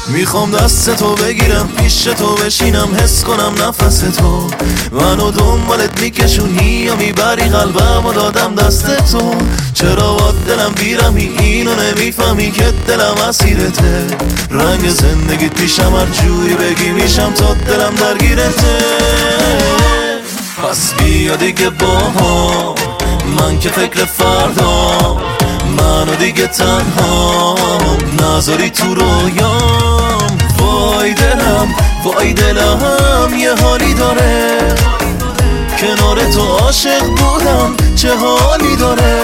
میخوام دست تو بگیرم، پیش تو بشینم، حس کنم نفس تو منو دنبالت میکشونی یا میبری قلبم و دادم دست تو. چرا با دلم بیرمی اینو نمیفهمی که دلم اسیرته. رنگ زندگیت پیشم هر جوری بگی میشم تا دلم درگیرته. پس بیا دیگه با من که فکر فردا منو دیگه تنها نذاری تو رویام. وای دلم یه حالی داره، کنار تو عاشق بودم چه حالی داره.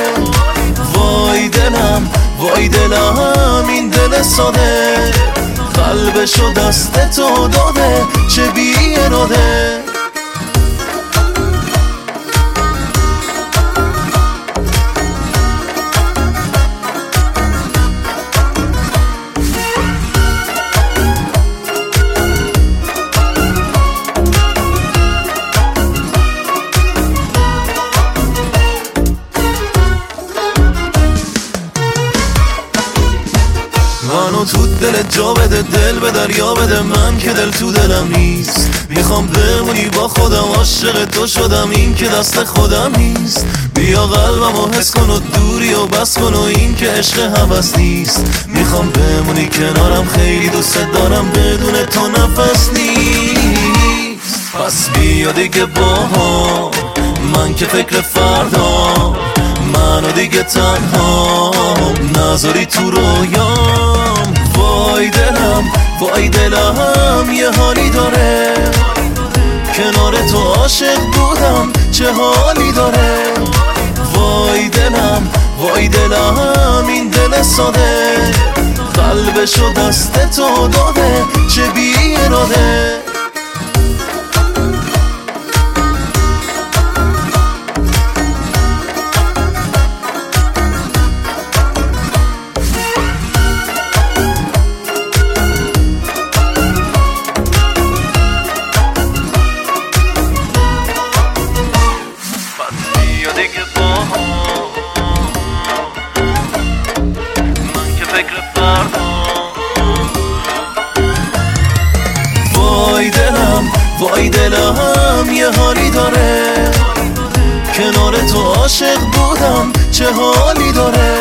وای دلم این دل ساده قلبشو دست تو داده چه بی اراده. منو تو دلت جا بده، دل به دریا بده، من که دل تو دلم نیست. میخوام بمونی با خودم، عاشق تو شدم این که دست خودم نیست. بیا قلبمو حس کن و دوری و بس کن و این که عشق هوس نیست. میخوام بمونی کنارم، خیلی دوست دارم، بدون تو نفس نیست. پس بیا دیگه با من که فکر فردا منو دیگه تنها نذاری تو رویام. وای دلم یه حالی داره، کنار تو عاشق بودم چه حالی داره. وای دلم این دل ساده قلبشو دست تو داده چه بی اراده. وای دلم یه حالی داره، کنار تو عاشق بودم چه حالی داره.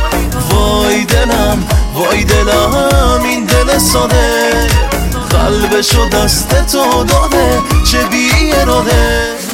وای دلم این دل ساده قلبشو دست تو داده چه بی اراده.